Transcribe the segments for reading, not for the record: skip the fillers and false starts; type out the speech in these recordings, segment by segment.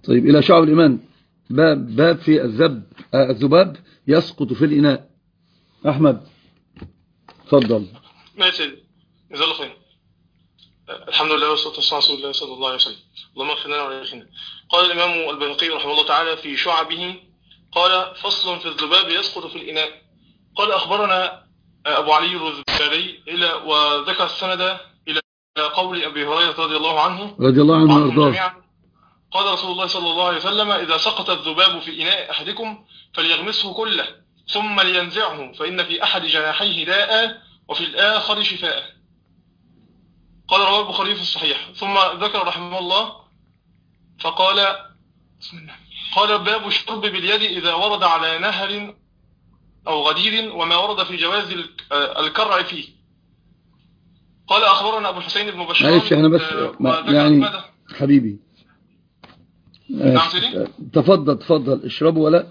طيب إلى شعب الإيمان، باب في الذباب يسقط في الإناء. أحمد تفضل. ماشي، جزاه الله خير. الحمد لله والصلاة والسلام على رسول الله صلى الله عليه وسلم. اللهم اغفر لنا ولأخينا. قال الإمام البيهقي رحمه الله تعالى في شعبه، قال: فصل في الذباب يسقط في الإناء. قال: أخبرنا أبو علي الرزباري وذكر السند إلى قول أبي هريرة رضي الله عنه وارضاه جميعا. قال رسول الله صلى الله عليه وسلم: إذا سقط الذباب في إناء أحدكم فليغمسه كله ثم لينزعه، فإن في أحد جناحيه داء وفي الآخر شفاء. قال رواه البخاري في الصحيح. ثم ذكر رحمه الله فقال: قال: باب الشرب باليد إذا ورد على نهر أو غدير، وما ورد في جواز الكرع فيه. قال: أخبرنا أبو الحسين بن بشار. معلش احنا بس يعني حبيبي تفضل اشربوا ولا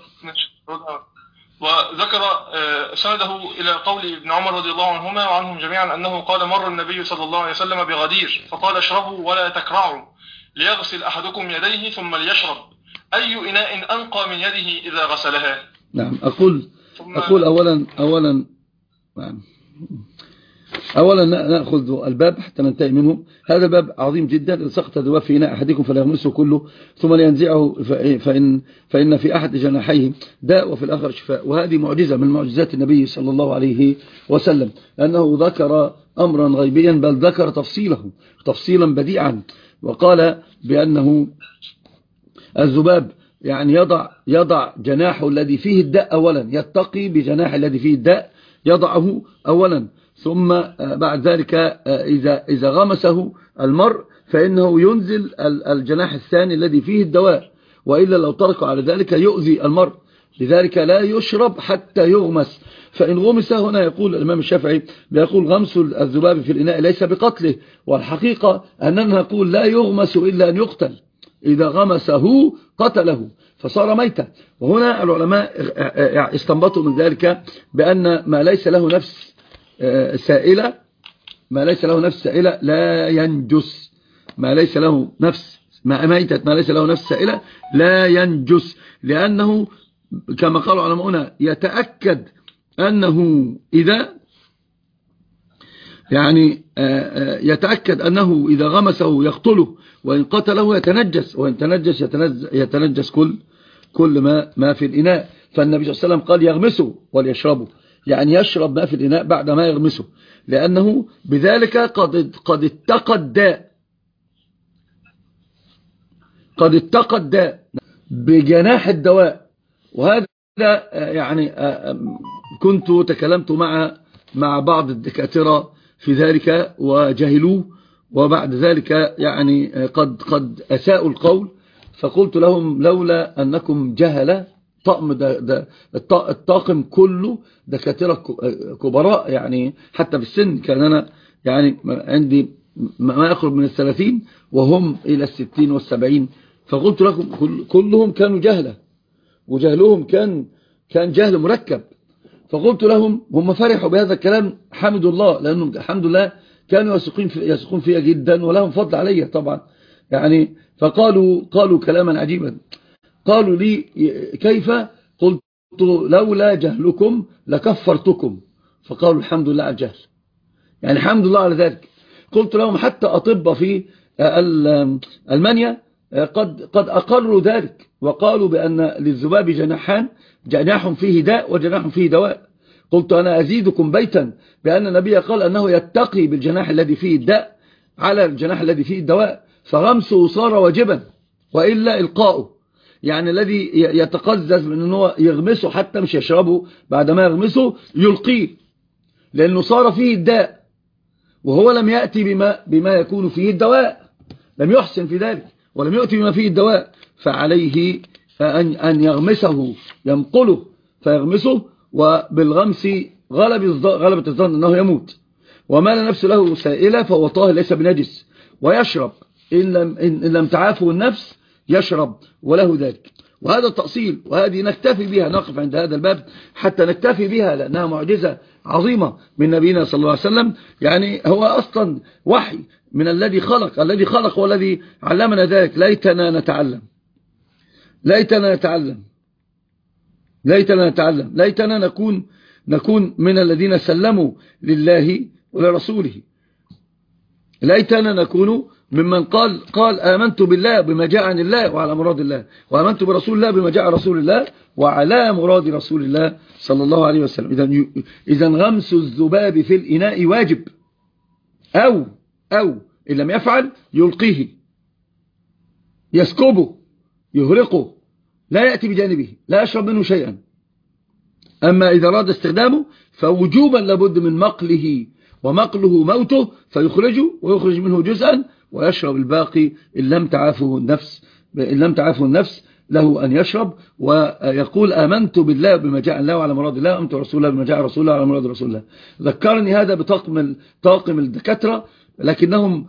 وذكر سنده إلى قول ابن عمر رضي الله عنهما وعنهم جميعا أنه قال: مر النبي صلى الله عليه وسلم بغدير فقال: اشربوا ولا تكرعوا، ليغسل أحدكم يديه ثم ليشرب، أي إناء أنقى من يده إذا غسلها. نعم. أقول أولا نأخذ الباب حتى ننتهي منه. هذا باب عظيم جدا. إذا سقط الذباب في إناء أحدكم فليغمسه كله ثم لينزعه، فإن في أحد جناحيه داء وفي الآخر شفاء. وهذه معجزة من معجزات النبي صلى الله عليه وسلم، لأنه ذكر أمرا غيبيا، بل ذكر تفصيلا بديعا، وقال بأنه الذباب يعني يضع جناحه الذي فيه الداء أولا، يتقي بجناح الذي فيه الداء، يضعه أولا، ثم بعد ذلك إذا غمسه المرء فإنه ينزل الجناح الثاني الذي فيه الدواء، وإلا لو تركوا على ذلك يؤذي المرء. لذلك لا يشرب حتى يغمس. فإن غمس هنا يقول الإمام الشافعي بيقول غمس الذباب في الإناء ليس بقتله، والحقيقة أننا نقول لا يغمس إلا أن يقتل، إذا غمسه قتله فصار ميتا. وهنا العلماء استنبطوا من ذلك بأن ما ليس له نفس سائلة لا ينجس. ما ليس له نفس ميتة ما ليس له نفس سائلة لا ينجس، لأنه كما قالوا علماؤنا يتأكد أنه إذا غمسه يقتله، وإن قتله يتنجس، وإن تنجس يتنجس كل ما في الإناء. فالنبي صلى الله عليه وسلم قال: يغمسه وليشربه، يعني يشرب ما في الإناء بعد ما يغمسه، لأنه بذلك قد اتقى الداء بجناح الدواء. وهذا يعني كنت تكلمت مع بعض الدكاترة في ذلك وجهلوه، وبعد ذلك يعني قد أساءوا القول، فقلت لهم: لولا أنكم جهلة الطاقم كله دكاترة كبراء، يعني حتى في السن كان أنا يعني عندي ما يقرب من 30 وهم إلى 60 و70. فقلت لكم كلهم كانوا جهلة، وجهلهم كان جهل مركب. فقلت لهم هم فرحوا بهذا الكلام، حمدوا الله، لأنهم الحمد لله كانوا يثقون فيها جدا ولهم فضل علي طبعا يعني. قالوا كلاما عجيبا، قالوا لي: كيف؟ قلت: لولا جهلكم لكفرتكم. فقالوا: الحمد لله على الجهل، يعني الحمد لله على ذلك. قلت لهم: حتى أطباء في ألمانيا قد أقروا ذلك، وقالوا بأن للذباب جناح فيه داء وجناح فيه دواء. قلت: أنا أزيدكم بيتا بأن النبي قال أنه يتقي بالجناح الذي فيه الداء على الجناح الذي فيه الدواء، فغمسه صار واجبا، وإلا إلقاؤه، يعني الذي يتقزز من أنه يغمسه حتى مش يشربه، بعد ما يغمسه يلقيه، لأنه صار فيه الداء، وهو لم يأتي بما يكون فيه الدواء، لم يحسن في ذلك ولم يؤتي بما فيه الدواء، فعليه أن يغمسه، ينقله فيغمسه، وبالغمس غلبة الظن أنه يموت. وما لا نفس له سائلة فهو طاهر ليس بنجس، ويشرب إن لم تعافه النفس يشرب وله ذلك. وهذا التأصيل، وهذه نكتفي بها، نقف عند هذا الباب حتى نكتفي بها، لأنها معجزة عظيمة من نبينا صلى الله عليه وسلم. يعني هو أصلا وحي من الذي خلق والذي علمنا ذلك، ليتنا نتعلم. ليتنا نتعلم، ليتنا نكون من الذين سلموا لله ولرسوله. ليتنا نكون ممن قال آمنت بالله بما جاء عن الله وعلى مراد الله، وآمنت برسول الله بما جاء رسول الله وعلى مراد رسول الله صلى الله عليه وسلم. إذا غمس الذباب في الإناء واجب، أو إن لم يفعل يلقيه، يسكبه، يهرقه، لا يأتي بجانبه، لا يشرب منه شيئا. أما إذا أراد استخدامه فوجوبا لابد من مقله، ومقله موته، فيخرجه ويخرج منه جزءا ويشرب الباقي إن لم تعافه النفس له أن يشرب، ويقول آمنت بالله بما جاء الله وعلى مراد الله، آمنت برسول الله بما جاء رسول الله وعلى مراد رسول الله. ذكرني هذا بطاقم الدكاترة، لأنهم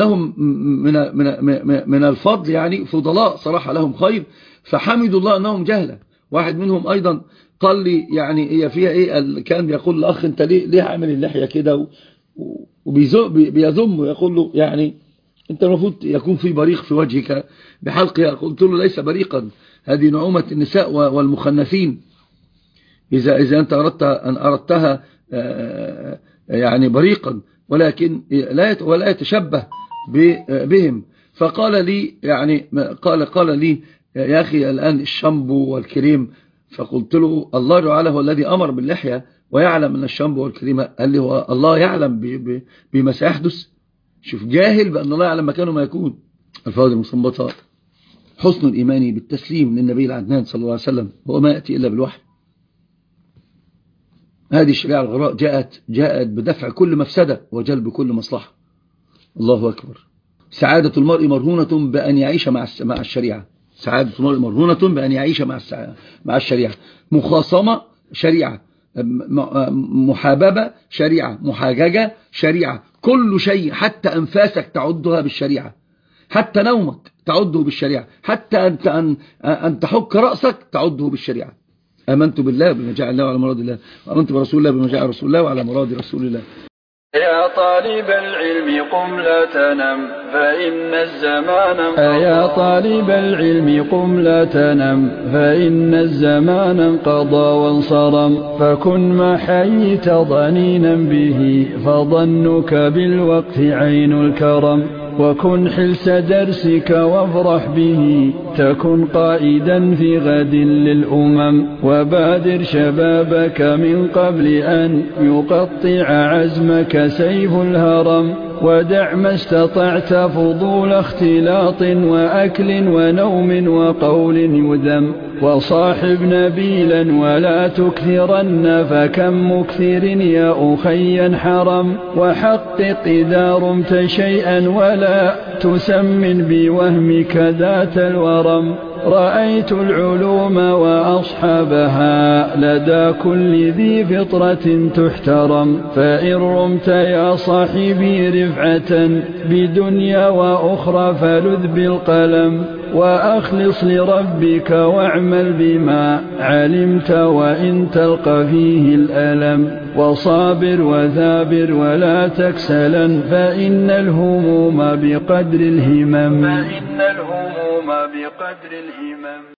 من الفضل، يعني فضلاء صراحة لهم خير، فحمدوا الله أنهم جهلة. واحد منهم أيضا قال لي يعني هي فيها إيه، كان يقول لأخ أنت ليه عامل اللحية كده، وبيذم ويقول له يعني أنت المفروض يكون في بريق في وجهك بحلقها. قلت له ليس بريقا، هذه نعومة النساء والمخنثين. إذا أنت أردتها يعني بريقا، ولكن ولا يتشبه بهم. فقال لي يعني قال لي يا أخي الآن الشامبو والكريم، فقلت له الله جعله هو الذي أمر باللحية ويعلم أن الشامبو والكريم، قال لي هو الله يعلم بما سيحدث. شوف، جاهل بأن الله يعلم مكانه ما يكون. الفوائد المستنبطة: حسن الإيمان بالتسليم للنبي العدنان صلى الله عليه وسلم، هو ما يأتي إلا بالوحي. هذه الشريعة الغراء جاءت بدفع كل مفسدة وجلب كل مصلحة. الله أكبر. سعادة المرء مرهونة بأن يعيش مع الشريعة. سعادة المرء مرهونة بأن يعيش مع الشريعة. مخاصمة شريعة، محاببة شريعة، محاججة شريعة، كل شيء، حتى أنفاسك تعدها بالشريعة، حتى نومك تعده بالشريعة، حتى أن تحك رأسك تعده بالشريعة. آمنت بالله بما جاء الله وعلى مراد الله، وآمنت برسول الله بما جاء رسول الله وعلى مراد رسول الله. يا طالب العلم قم لا تنم فإن الزمان انقضى. يا طالب العلم قم لا تنم فإن الزمان انقضى وانصرم. فكن ما حييت ضنينا به فظنك بالوقت عين الكرم. وكن حلس درسك وافرح به تكن قائدا في غد للأمم. وبادر شبابك من قبل أن يقطع عزمك سيف الهرم. ودع ما استطعت فضول اختلاط وأكل ونوم وقول يذم. وصاحب نبيلا ولا تكثرن فكم مكثر يا أخي حرم. وحقق إذا رمت شيئا ولا تسمن بوهمك ذات الورم. رأيت العلوم وأصحابها لدى كل ذي فطرة تحترم. فإن رمت يا صاحبي رفعة بدنيا وأخرى فلذ بالقلم. وأخلص لربك واعمل بما علمت وإن تلقى فيه الألم. وصابر وثابر ولا تكسلا فإن الهموم بقدر الهمم.